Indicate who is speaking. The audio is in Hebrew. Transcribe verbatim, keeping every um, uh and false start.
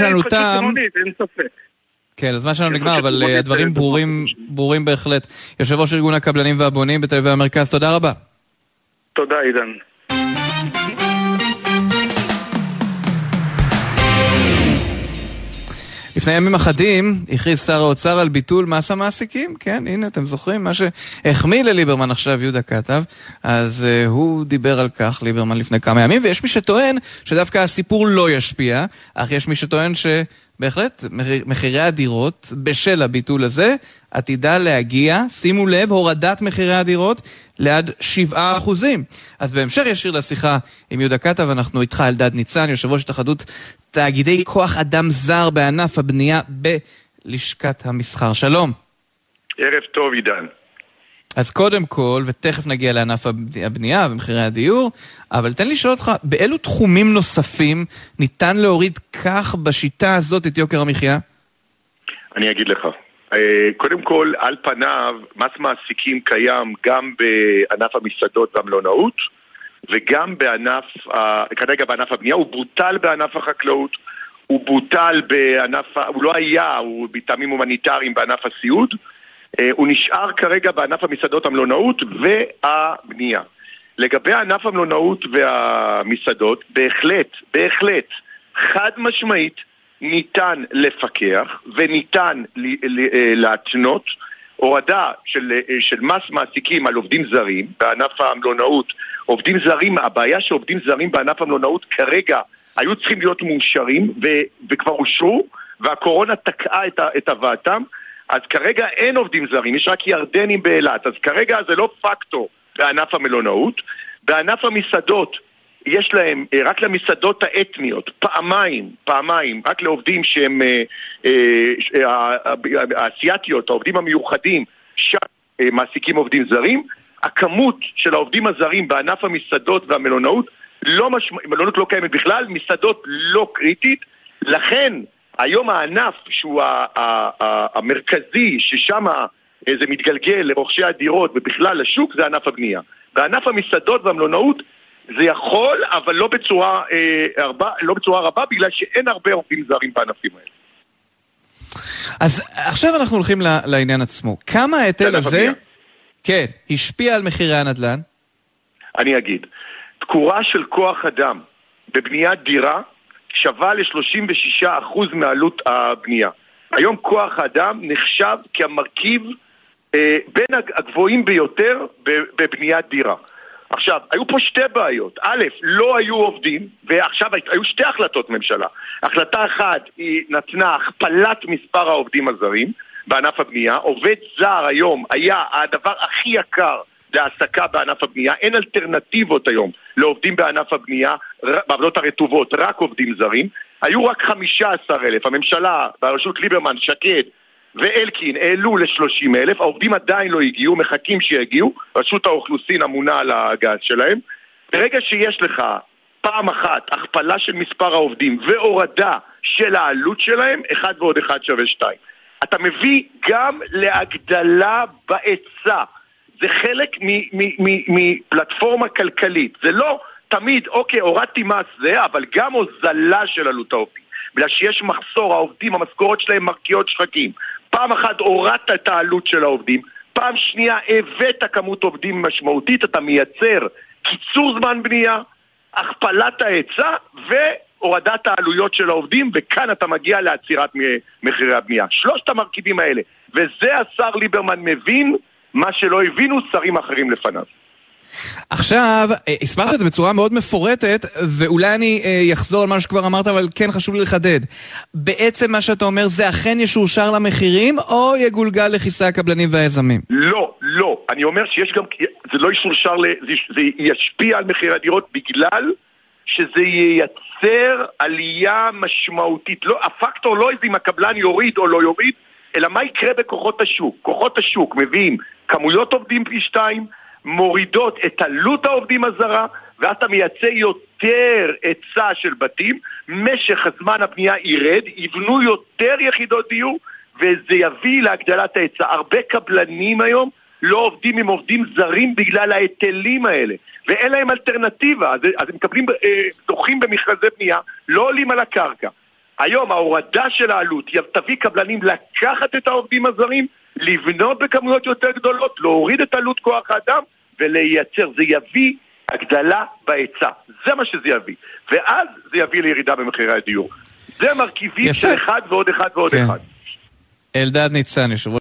Speaker 1: שלנו תם.
Speaker 2: אין ספק.
Speaker 1: כן, הזמן שלנו נגמר, אבל הדברים ברורים, ברורים בהחלט. יושב ראש ארגון הקבלנים והבונים בתל אביב המרכז, תודה רבה.
Speaker 2: תודה, עידן.
Speaker 1: לפני ימים אחדים הכריז שר האוצר על ביטול מס המעסיקים. כן, הנה אתם זוכרים מה שהחמיא לליברמן עכשיו יהודה כתב, אז uh, הוא דיבר על כך, ליברמן, לפני כמה ימים, ויש מי שטוען שדווקא הסיפור לא ישפיע, אך יש מי שטוען שבהחלט מחירי הדירות בשל הביטול הזה עתידה להגיע, שימו לב, הורדת מחירי הדירות לעד שבעה אחוזים. אז בהמשך ישיר לשיחה עם יהודה כתב, אנחנו איתך אלדד ניצן, יושב ראש התאחדות תאגידי כוח אדם זר בענף הבנייה בלשכת המסחר. שלום.
Speaker 2: ערב טוב, עידן.
Speaker 1: אז קודם כל, ותכף נגיע לענף הבנייה ומחירי הדיור, אבל תן לי לשאול אותך, באילו תחומים נוספים ניתן להוריד כך בשיטה הזאת את יוקר המחיה?
Speaker 2: אני אגיד לך. קודם כל, על פניו, מס מעסיקים קיים גם בענף המסעדות והמלונאות, וגם בענף, כרגע בענף הבנייה, הוא בוטל בענף החקלאות, הוא בוטל בענף, הוא לא היה, הוא בטעמים הומניטריים בענף הסיעוד, הוא נשאר כרגע בענף המסעדות, המלונאות והבנייה. לגבי ענף המלונאות והמסעדות, בהחלט, בהחלט, חד משמעית, ניתן לפקח וניתן להתנות הורדה של, של מס מעסיקים על עובדים זרים בענף המלונאות. עובדים זרים, הבעיה שעובדים זרים בענף המלונאות כרגע היו צריכים להיות מאושרים ו, וכבר אושרו, והקורונה תקעה את, את הבאתם, אז כרגע אין עובדים זרים, יש רק ירדנים באילת, אז כרגע זה לא פקטור בענף המלונאות. בענף המסעדות יש להם, רק למסעדות האתניות, פעמיים, פעמיים, רק לעובדים שהם האסייתיות, העובדים המיוחדים, שמעסיקים עובדים זרים. הכמות של העובדים הזרים בענף המסעדות והמלונאות, לא משמע, מלונות לא קיימת בכלל, מסעדות לא קריטית, לכן היום הענף שהוא המרכזי, ששם זה מתגלגל לרוכשי הדירות ובכלל לשוק, זה ענף הבנייה. בענף המסעדות והמלונאות, זה יכול, אבל לא בצורה, אה, הרבה, לא בצורה רבה, בגלל שאין הרבה עובדים זרים בענפים האלה.
Speaker 1: אז עכשיו אנחנו הולכים לעניין עצמו. כמה ההיטל הזה, הבנייה. כן, השפיע על מחירי הנדל"ן?
Speaker 2: אני אגיד, תקורה של כוח אדם בבניית דירה שווה ל-שלושים ושישה אחוז מעלות הבנייה. היום כוח האדם נחשב כמרכיב אה, בין הגבוהים ביותר בבניית דירה. עכשיו, היו פה שתי בעיות. א', לא היו עובדים, ועכשיו היו שתי החלטות ממשלה. החלטה אחת היא נתנה הכפלת מספר העובדים הזרים בענף הבנייה. עובד זר היום היה הדבר הכי יקר להעסקה בענף הבנייה. אין אלטרנטיבות היום לעובדים בענף הבנייה, בעבודות הרטובות, רק עובדים זרים. היו רק חמישה עשר אלף. הממשלה, ברשות ליברמן, שקד ואלקין העלו ל-שלושים אלף, העובדים עדיין לא הגיעו, מחכים שיגיעו, רשות האוכלוסין אמונה על הגז שלהם. ברגע שיש לך פעם אחת הכפלה של מספר העובדים והורדה של העלות שלהם, אחד ועוד אחד שווה שתיים. אתה מביא גם להגדלה בהיצע. זה חלק מפלטפורמה כלכלית. זה לא תמיד, אוקיי, הורדתי מס זה, אבל גם הוזלה של עלות העובדים. בגלל שיש מחסור, העובדים, המשכורות שלהם מרקיעות שחקים. פעם אחת הורדת את העלות של העובדים, פעם שנייה הבאת כמות עובדים משמעותית, אתה מייצר קיצור זמן בנייה, הכפלת ההיצע והורדת העלויות של העובדים, וכאן אתה מגיע לעצירת מחירי הבנייה. שלושת המרכיבים האלה, וזה השר ליברמן מבין, מה שלא הבינו שרים אחרים לפניו.
Speaker 1: עכשיו, הסברת את זה בצורה מאוד מפורטת, ואולי אני אחזור על מה שכבר אמרת, אבל כן חשוב לי לחדד. בעצם מה שאתה אומר, זה אכן ישורשר למחירים, או יגולגל לכיסי הקבלנים והיזמים?
Speaker 2: לא, לא. אני אומר שיש גם, זה לא ישורשר, זה ישפיע על מחירי הדירות, בגלל שזה ייצר עלייה משמעותית. לא, הפקטור לא איזה אם הקבלן יוריד או לא יוריד, אלא מה יקרה בכוחות השוק. כוחות השוק מביאים כמויות עובדים פי שתיים, מורידות את עלות העובדים הזרה, ואתה מייצא יותר היצע של בתים, משך הזמן הבנייה ירד, יבנו יותר יחידות דיור, וזה יביא להגדלת ההיצע. הרבה קבלנים היום לא עובדים עם עובדים זרים בגלל ההיטלים האלה, ואין להם אלטרנטיבה, אז, אז הם מקבלים, אה, דוחים במכרזי בנייה, לא עולים על הקרקע. היום ההורדה של העלות תביא קבלנים לקחת את העובדים הזרים, לבנות בכמויות יותר גדולות, להוריד את עלות כוח האדם ולייצר. זה יביא הגדלה בהיצע, זה מה שזה יביא, ואז זה יביא לירידה במחירי הדיור. זה מרכיבים של אחד ועוד אחד ועוד אחד.
Speaker 1: אלדד ניצן, יושב ראש